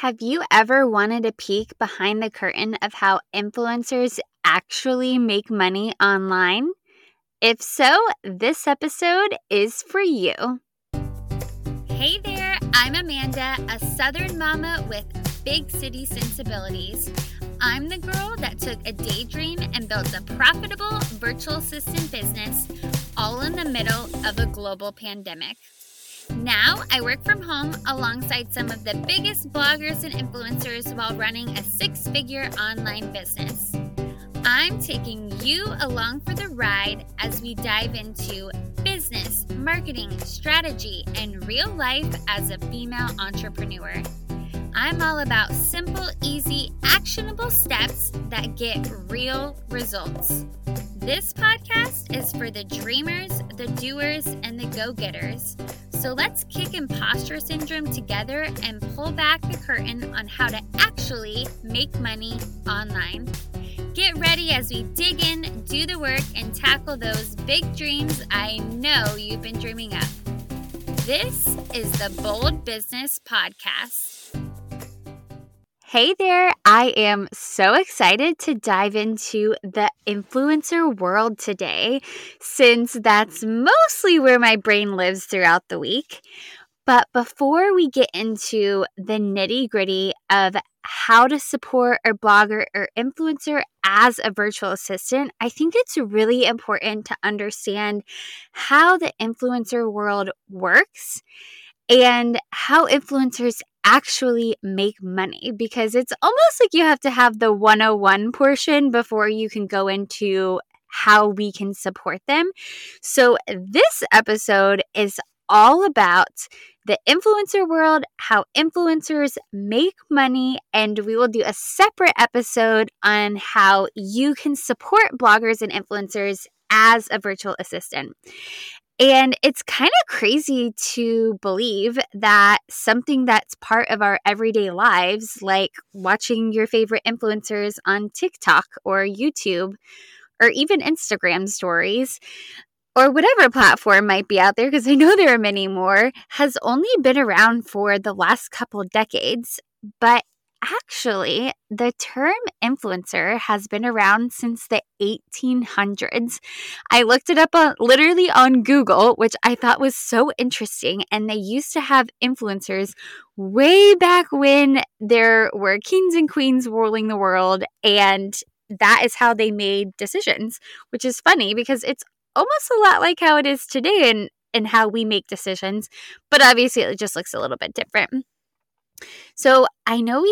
Have you ever wanted a peek behind the curtain of how influencers actually make money online? If so, this episode is for you. Hey there, I'm Amanda, a Southern mama with big city sensibilities. I'm the girl that took a daydream and built a profitable virtual assistant business all in the middle of a global pandemic. Now, I work from home alongside some of the biggest bloggers and influencers while running a six-figure online business. I'm taking you along for the ride as we dive into business, marketing, strategy, and real life as a female entrepreneur. I'm all about simple, easy, actionable steps that get real results. This podcast is for the dreamers, the doers, and the go-getters. So let's kick imposter syndrome together and pull back the curtain on how to actually make money online. Get ready as we dig in, do the work, and tackle those big dreams I know you've been dreaming of. This is the Bold Business Podcast. Hey there, I am so excited to dive into the influencer world today, since that's mostly where my brain lives throughout the week. But before we get into the nitty-gritty of how to support a blogger or influencer as a virtual assistant, I think it's really important to understand how the influencer world works and how influencers actually make money, because it's almost like you have to have the 101 portion before you can go into how we can support them. So this episode is all about the influencer world, how influencers make money, and we will do a separate episode on how you can support bloggers and influencers as a virtual assistant. And it's kind of crazy to believe that something that's part of our everyday lives, like watching your favorite influencers on TikTok or YouTube or even Instagram stories or whatever platform might be out there, because I know there are many more, has only been around for the last couple decades. But actually, the term influencer has been around since the 1800s. I looked it up literally on Google, which I thought was so interesting. And they used to have influencers way back when there were kings and queens ruling the world. And that is how they made decisions, which is funny because it's almost a lot like how it is today and how we make decisions. But obviously, it just looks a little bit different. So I know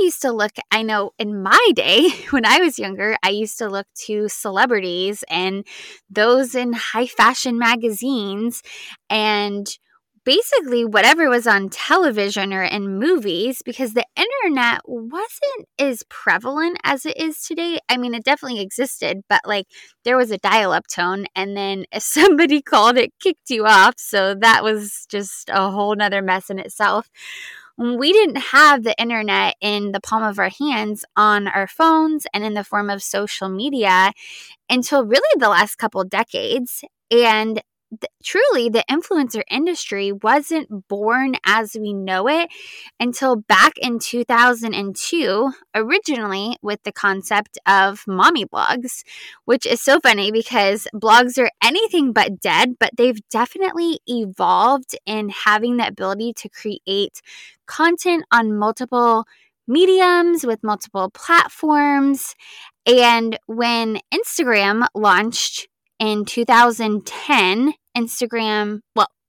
in my day, when I was younger, I used to look to celebrities and those in high fashion magazines and basically whatever was on television or in movies, because the internet wasn't as prevalent as it is today. I mean, it definitely existed, but there was a dial-up tone, and then if somebody called, it kicked you off. So that was just a whole nother mess in itself. We didn't have the internet in the palm of our hands on our phones and in the form of social media until really the last couple decades. And truly, the influencer industry wasn't born as we know it until back in 2002, originally with the concept of mommy blogs, which is so funny because blogs are anything but dead, but they've definitely evolved in having the ability to create content on multiple mediums with multiple platforms. And when Instagram launched in 2010, Instagram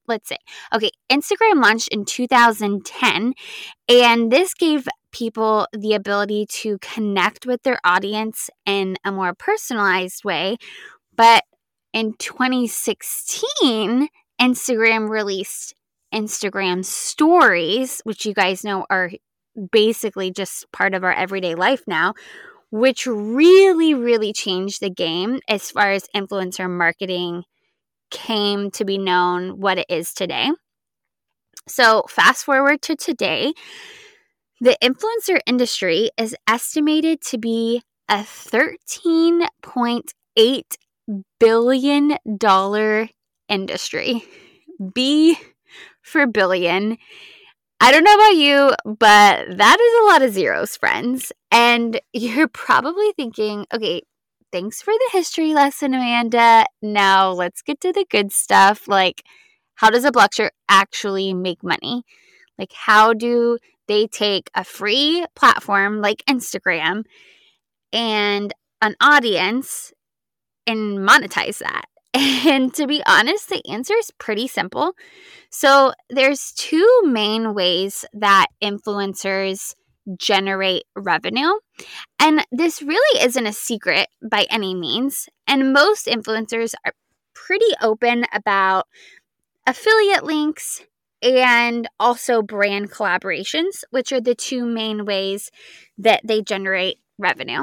launched in 2010, and this gave people the ability to connect with their audience in a more personalized way. But in 2016, Instagram released Instagram stories, which you guys know are basically just part of our everyday life now, which really, really changed the game as far as influencer marketing came to be known what it is today. So fast forward to today, the influencer industry is estimated to be a $13.8 billion industry. B for billion. I don't know about you, but that is a lot of zeros, friends. And you're probably thinking, okay, thanks for the history lesson, Amanda. Now let's get to the good stuff. Like, how does a Blockster actually make money? Like, how do they take a free platform like Instagram and an audience and monetize that? And to be honest, the answer is pretty simple. So there's two main ways that influencers generate revenue. And this really isn't a secret by any means. And most influencers are pretty open about affiliate links and also brand collaborations, which are the two main ways that they generate revenue.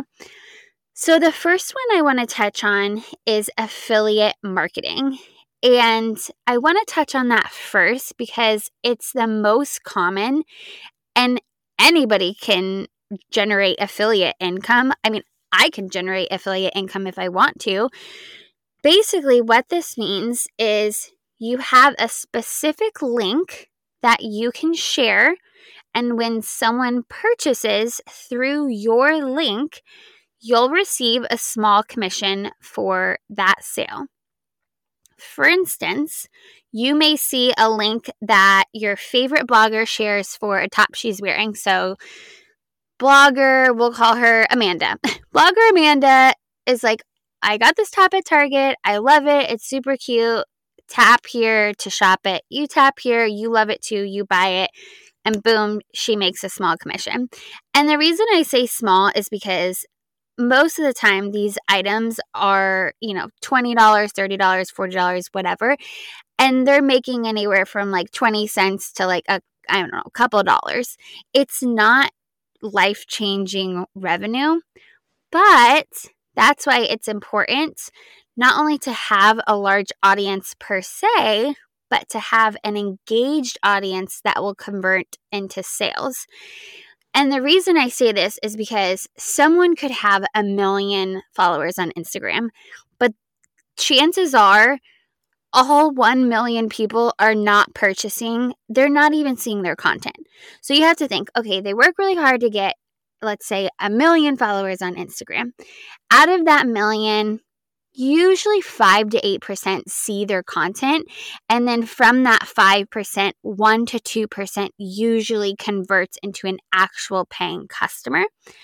So the first one I want to touch on is affiliate marketing. And I want to touch on that first because it's the most common and anybody can generate affiliate income. I mean, I can generate affiliate income if I want to. Basically, what this means is you have a specific link that you can share, and when someone purchases through your link, you'll receive a small commission for that sale. For instance, you may see a link that your favorite blogger shares for a top she's wearing. So, blogger, we'll call her Amanda. Blogger Amanda is like, I got this top at Target. I love it. It's super cute. Tap here to shop it. You tap here. You love it too. You buy it. And boom, she makes a small commission. And the reason I say small is because most of the time these items are, $20, $30, $40, whatever. And they're making anywhere from like 20 cents to like a couple dollars. It's not life-changing revenue, but that's why it's important not only to have a large audience per se, but to have an engaged audience that will convert into sales. And the reason I say this is because someone could have 1 million followers on Instagram, but chances are all 1 million people are not purchasing. They're not even seeing their content. So you have to think, okay, they work really hard to get, let's say, 1 million followers on Instagram. Out of that million, usually 5 to 8% see their content. And then from that 5%, 1 to 2% usually converts into an actual paying customer.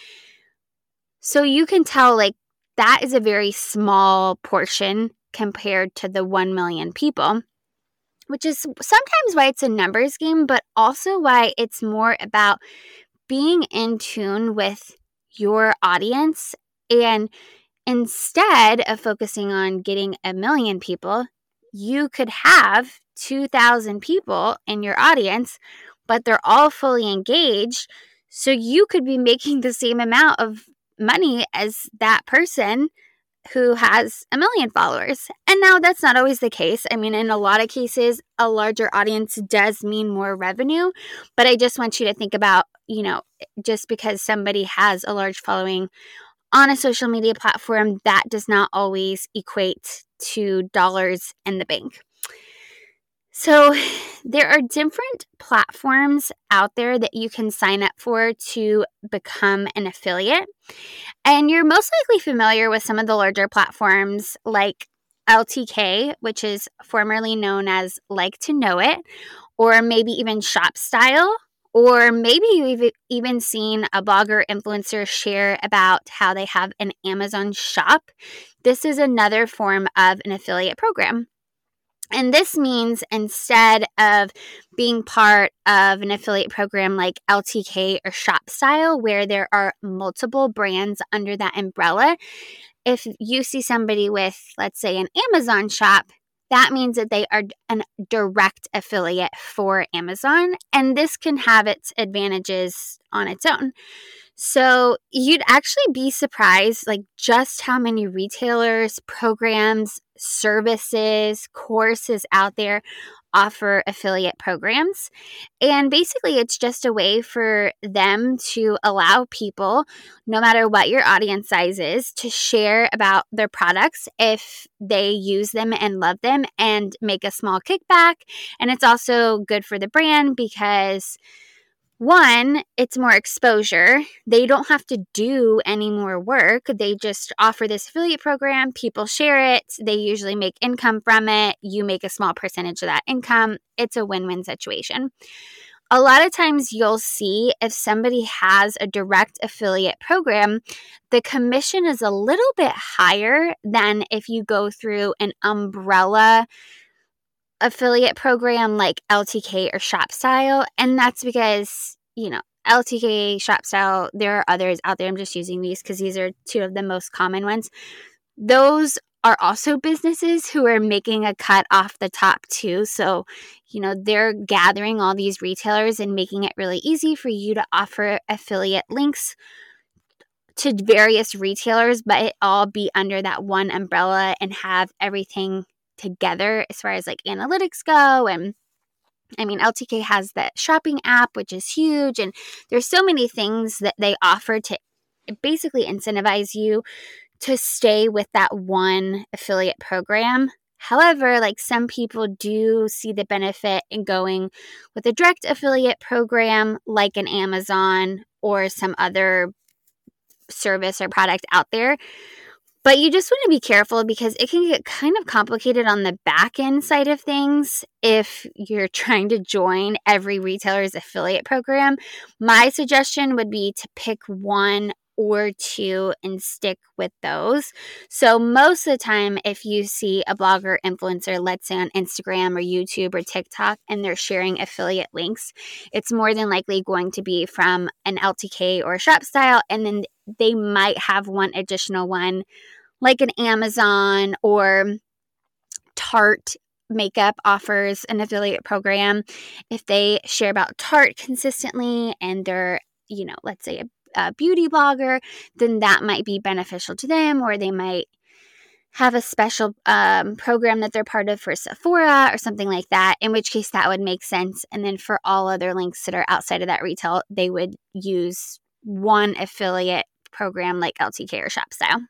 So you can tell like that is a very small portion compared to the 1 million people, which is sometimes why it's a numbers game, but also why it's more about being in tune with your audience. And instead of focusing on getting 1 million people, you could have 2,000 people in your audience, but they're all fully engaged. So you could be making the same amount of money as that person who has 1 million followers. And now that's not always the case. I mean, in a lot of cases, a larger audience does mean more revenue. But I just want you to think about, just because somebody has a large following on a social media platform, that does not always equate to dollars in the bank. So there are different platforms out there that you can sign up for to become an affiliate. And you're most likely familiar with some of the larger platforms like LTK, which is formerly known as Like to Know It, or maybe even ShopStyle, or maybe you've even seen a blogger influencer share about how they have an Amazon shop. This is another form of an affiliate program. And this means instead of being part of an affiliate program like LTK or ShopStyle, where there are multiple brands under that umbrella, if you see somebody with, let's say, an Amazon shop, that means that they are a direct affiliate for Amazon, and this can have its advantages on its own. So you'd actually be surprised like just how many retailers, programs, services, courses out there offer affiliate programs. And basically, it's just a way for them to allow people, no matter what your audience size is, to share about their products if they use them and love them and make a small kickback. And it's also good for the brand because one, it's more exposure. They don't have to do any more work. They just offer this affiliate program. People share it. They usually make income from it. You make a small percentage of that income. It's a win-win situation. A lot of times you'll see if somebody has a direct affiliate program, the commission is a little bit higher than if you go through an umbrella affiliate program like LTK or ShopStyle. And that's because, LTK, ShopStyle, there are others out there. I'm just using these because these are two of the most common ones. Those are also businesses who are making a cut off the top too. So, they're gathering all these retailers and making it really easy for you to offer affiliate links to various retailers, but it all be under that one umbrella and have everything together as far as like analytics go. And LTK has that shopping app, which is huge. And there's so many things that they offer to basically incentivize you to stay with that one affiliate program. However, like some people do see the benefit in going with a direct affiliate program like an Amazon or some other service or product out there. But you just want to be careful because it can get kind of complicated on the back end side of things if you're trying to join every retailer's affiliate program. My suggestion would be to pick one or two and stick with those. So most of the time, if you see a blogger, influencer, let's say on Instagram or YouTube or TikTok, and they're sharing affiliate links, it's more than likely going to be from an LTK or a ShopStyle, and then they might have one additional one like an Amazon or Tarte makeup offers an affiliate program. If they share about Tarte consistently and they're, let's say a beauty blogger, then that might be beneficial to them, or they might have a special program that they're part of for Sephora or something like that, in which case that would make sense. And then for all other links that are outside of that retail, they would use one affiliate program like LTK or ShopStyle.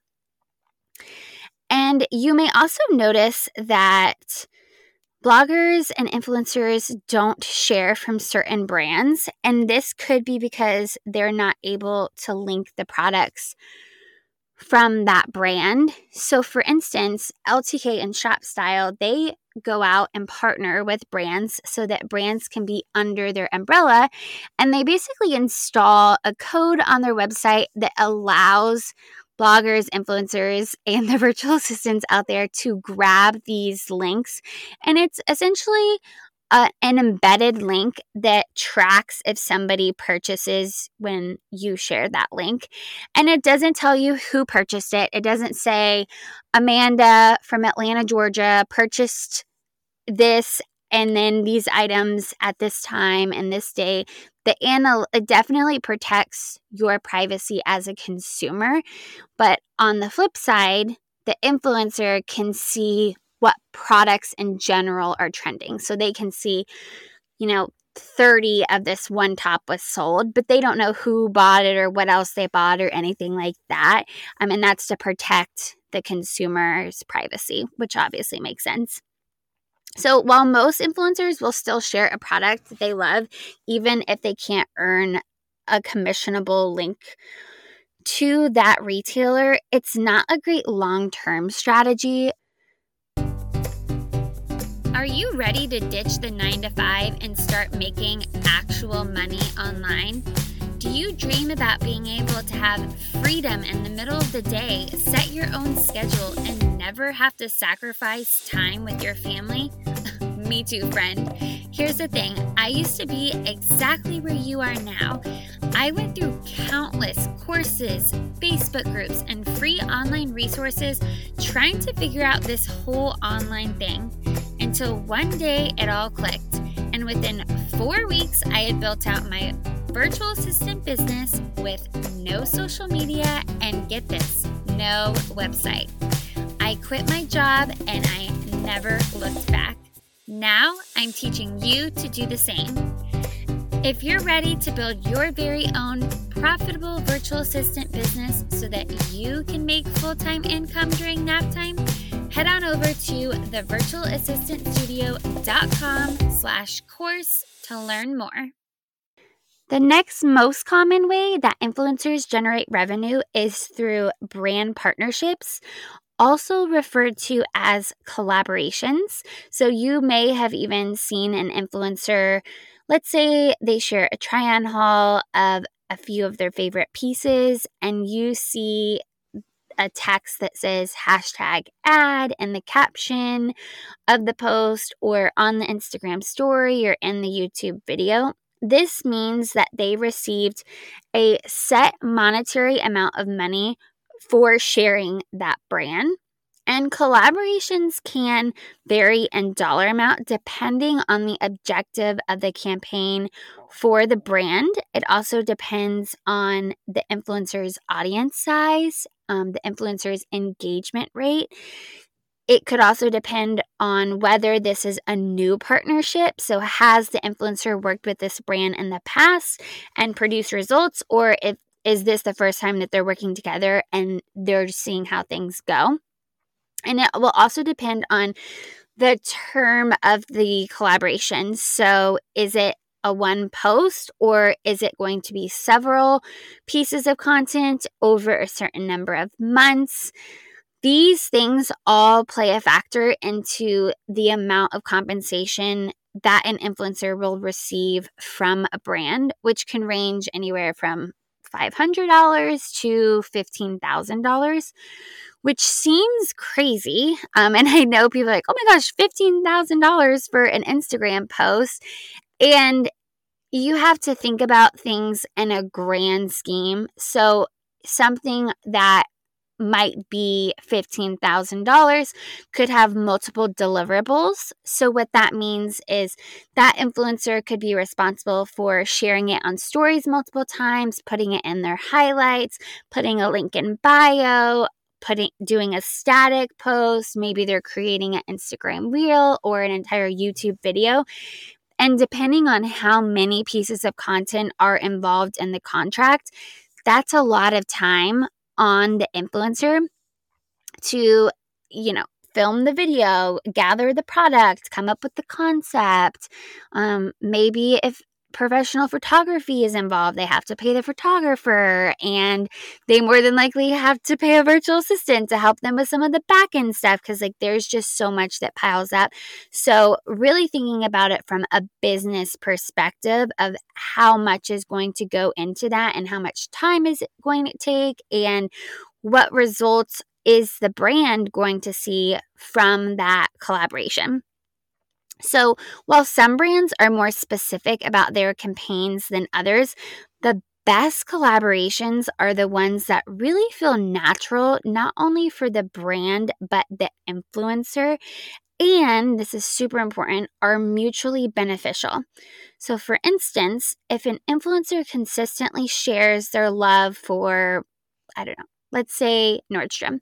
And you may also notice that bloggers and influencers don't share from certain brands, and this could be because they're not able to link the products from that brand. So for instance, LTK and ShopStyle, they go out and partner with brands so that brands can be under their umbrella, and they basically install a code on their website that allows bloggers, influencers, and the virtual assistants out there to grab these links. And it's essentially an embedded link that tracks if somebody purchases when you share that link. And it doesn't tell you who purchased it. It doesn't say Amanda from Atlanta, Georgia purchased this and then these items at this time and this day. It definitely protects your privacy as a consumer. But on the flip side, the influencer can see what products in general are trending. So they can see, 30 of this one top was sold, but they don't know who bought it or what else they bought or anything like that. And that's to protect the consumer's privacy, which obviously makes sense. So while most influencers will still share a product that they love, even if they can't earn a commissionable link to that retailer, it's not a great long-term strategy. Are you ready to ditch the 9-to-5 and start making actual money online? Do you dream about being able to have freedom in the middle of the day, set your own schedule, and never have to sacrifice time with your family? Me too, friend. Here's the thing. I used to be exactly where you are now. I went through countless courses, Facebook groups, and free online resources trying to figure out this whole online thing until one day it all clicked. And within 4 weeks, I had built out my virtual assistant business with no social media and get this, no website. I quit my job and I never looked back. Now I'm teaching you to do the same. If you're ready to build your very own profitable virtual assistant business so that you can make full-time income during nap time, head on over to thevirtualassistantstudio.com/course to learn more. The next most common way that influencers generate revenue is through brand partnerships, also referred to as collaborations. So you may have even seen an influencer, let's say they share a try-on haul of a few of their favorite pieces, and you see a text that says #ad in the caption of the post or on the Instagram story or in the YouTube video. This means that they received a set monetary amount of money for sharing that brand. And collaborations can vary in dollar amount depending on the objective of the campaign for the brand. It also depends on the influencer's audience size, the influencer's engagement rate. It could also depend on whether this is a new partnership. So has the influencer worked with this brand in the past and produced results, or is this the first time that they're working together and they're seeing how things go? And it will also depend on the term of the collaboration. So is it a one post, or is it going to be several pieces of content over a certain number of months? These things all play a factor into the amount of compensation that an influencer will receive from a brand, which can range anywhere from $500 to $15,000, which seems crazy. And I know people are like, oh my gosh, $15,000 for an Instagram post. And you have to think about things in a grand scheme. So something that might be $15,000 could have multiple deliverables. So what that means is that influencer could be responsible for sharing it on stories multiple times, putting it in their highlights, putting a link in bio, doing a static post. Maybe they're creating an Instagram reel or an entire YouTube video. And depending on how many pieces of content are involved in the contract, that's a lot of time on the influencer to, film the video, gather the product, come up with the concept. Maybe if professional photography is involved, they have to pay the photographer, and they more than likely have to pay a virtual assistant to help them with some of the back end stuff, because there's just so much that piles up. So really thinking about it from a business perspective of how much is going to go into that and how much time is it going to take, and what results is the brand going to see from that collaboration. So while some brands are more specific about their campaigns than others, the best collaborations are the ones that really feel natural, not only for the brand, but the influencer. And this is super important, are mutually beneficial. So for instance, if an influencer consistently shares their love for, let's say Nordstrom,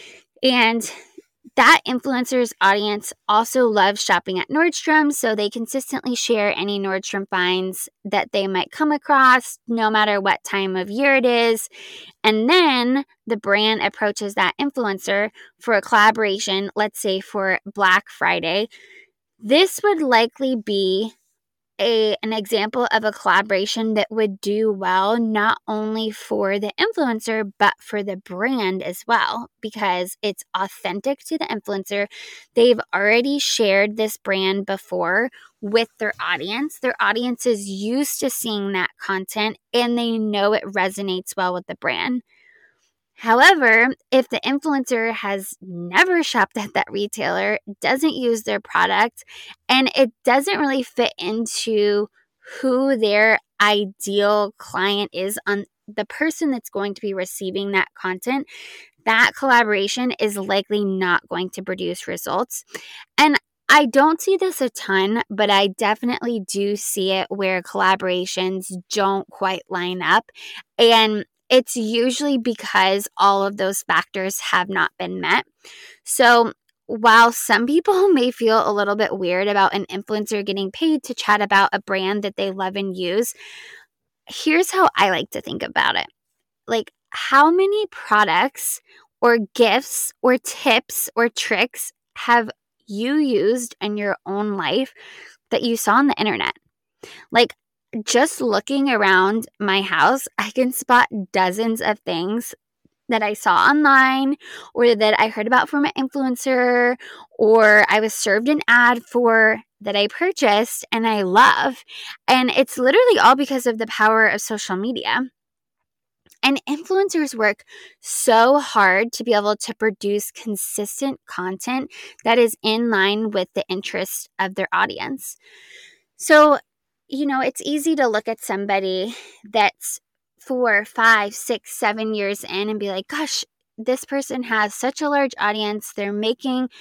and that influencer's audience also loves shopping at Nordstrom, so they consistently share any Nordstrom finds that they might come across, no matter what time of year it is. And then the brand approaches that influencer for a collaboration, let's say for Black Friday. This would likely be an example of a collaboration that would do well, not only for the influencer, but for the brand as well, because it's authentic to the influencer. They've already shared this brand before with their audience. Their audience is used to seeing that content, and they know it resonates well with the brand. However, if the influencer has never shopped at that retailer, doesn't use their product, and it doesn't really fit into who their ideal client is, on the person that's going to be receiving that content, that collaboration is likely not going to produce results. And I don't see this a ton, but I definitely do see it where collaborations don't quite line up. And it's usually because all of those factors have not been met. So while some people may feel a little bit weird about an influencer getting paid to chat about a brand that they love and use, here's how I like to think about it. Like, how many products or gifts or tips or tricks have you used in your own life that you saw on the internet? Like, just looking around my house, I can spot dozens of things that I saw online or that I heard about from an influencer or I was served an ad for that I purchased and I love. And it's literally all because of the power of social media. And influencers work so hard to be able to produce consistent content that is in line with the interests of their audience. So, it's easy to look at somebody that's 4, 5, 6, 7 years in and be like, gosh, this person has such a large audience. They're making,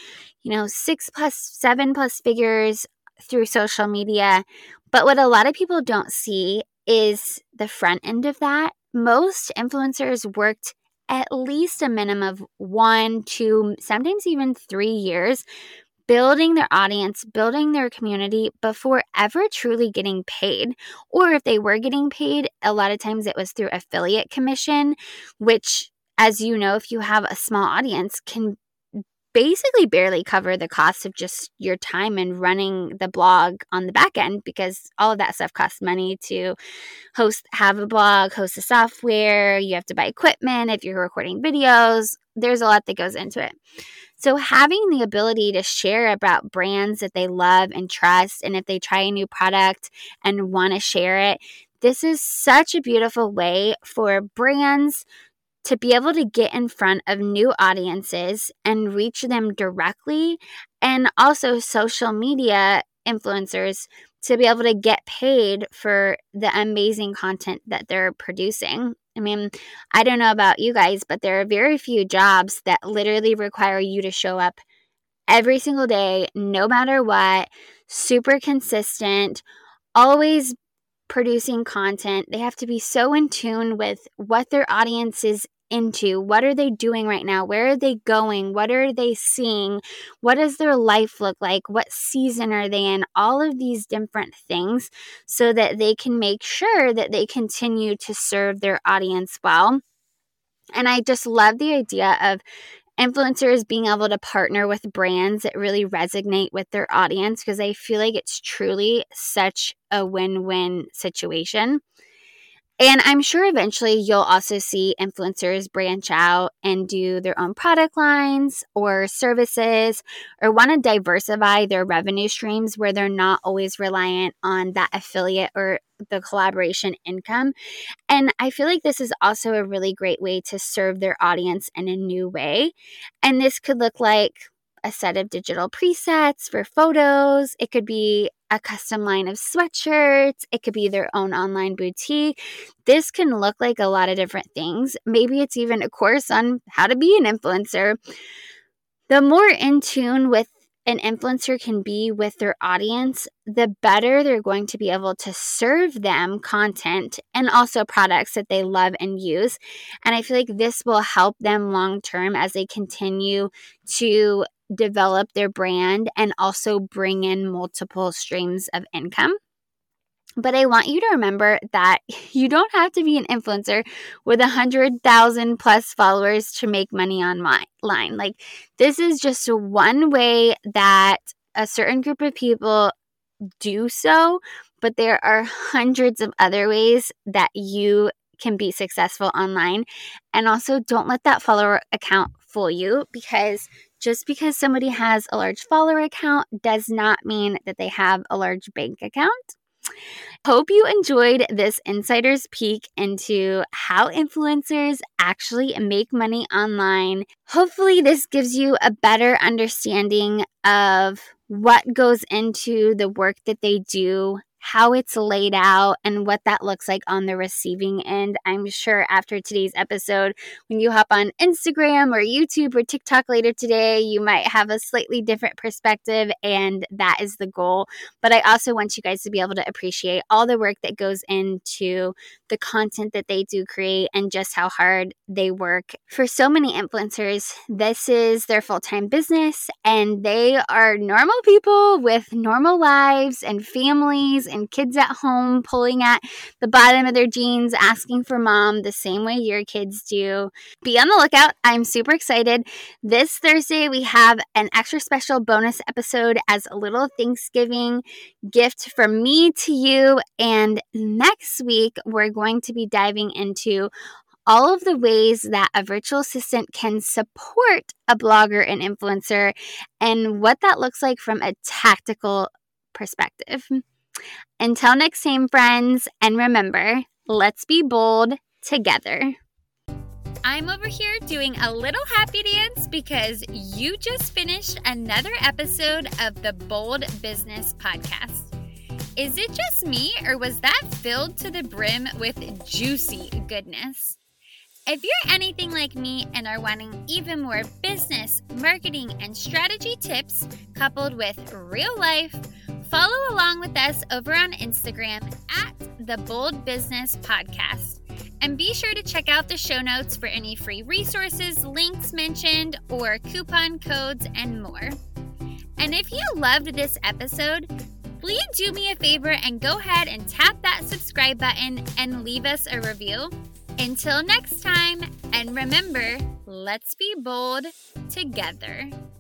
6 plus, 7 plus figures through social media. But what a lot of people don't see is the front end of that. Most influencers worked at least a minimum of 1, 2, sometimes even 3 years building their audience, building their community before ever truly getting paid. Or if they were getting paid, a lot of times it was through affiliate commission, which, as you know, if you have a small audience, can basically barely cover the cost of just your time and running the blog on the back end, because all of that stuff costs money to have a blog, host the software, you have to buy equipment if you're recording videos. There's a lot that goes into it. So having the ability to share about brands that they love and trust, and if they try a new product and want to share it, this is such a beautiful way for brands to be able to get in front of new audiences and reach them directly, and also social media influencers to be able to get paid for the amazing content that they're producing. I mean, I don't know about you guys, but there are very few jobs that literally require you to show up every single day, no matter what, super consistent, always producing content. They have to be so in tune with what their audience is into. What are they doing right now? Where are they going? What are they seeing? What does their life look like? What season are they in? All of these different things so that they can make sure that they continue to serve their audience well. And I just love the idea of influencers being able to partner with brands that really resonate with their audience, because I feel like it's truly such a win-win situation. And I'm sure eventually you'll also see influencers branch out and do their own product lines or services, or want to diversify their revenue streams where they're not always reliant on that affiliate or the collaboration income. And I feel like this is also a really great way to serve their audience in a new way. And this could look like a set of digital presets for photos. It could be a custom line of sweatshirts. It could be their own online boutique. This can look like a lot of different things. Maybe it's even a course on how to be an influencer. The more in tune with an influencer can be with their audience, the better they're going to be able to serve them content and also products that they love and use. And I feel like this will help them long term as they continue to develop their brand and also bring in multiple streams of income. But I want you to remember that you don't have to be an influencer with 100,000 plus followers to make money online. Like, this is just one way that a certain group of people do so, but there are hundreds of other ways that you can be successful online. And also, don't let that follower account fool you, because just because somebody has a large follower account does not mean that they have a large bank account. Hope you enjoyed this insider's peek into how influencers actually make money online. Hopefully, this gives you a better understanding of what goes into the work that they do, how it's laid out, and what that looks like on the receiving end. I'm sure after today's episode, when you hop on Instagram or YouTube or TikTok later today, you might have a slightly different perspective, and that is the goal. But I also want you guys to be able to appreciate all the work that goes into the content that they do create and just how hard they work. For so many influencers, this is their full-time business, and they are normal people with normal lives and families and kids at home pulling at the bottom of their jeans asking for mom the same way your kids do. Be on the lookout. I'm super excited. This Thursday, we have an extra special bonus episode as a little Thanksgiving gift from me to you. And next week, we're going to be diving into all of the ways that a virtual assistant can support a blogger and influencer and what that looks like from a tactical perspective. Until next time, friends, and remember, let's be bold together. I'm over here doing a little happy dance because you just finished another episode of the Bold Business Podcast. Is it just me, or was that filled to the brim with juicy goodness? If you're anything like me and are wanting even more business, marketing, and strategy tips coupled with real life, follow along with us over on Instagram at the Bold Business Podcast. And be sure to check out the show notes for any free resources, links mentioned, or coupon codes and more. And if you loved this episode, please do me a favor and go ahead and tap that subscribe button and leave us a review. Until next time, and remember, let's be bold together.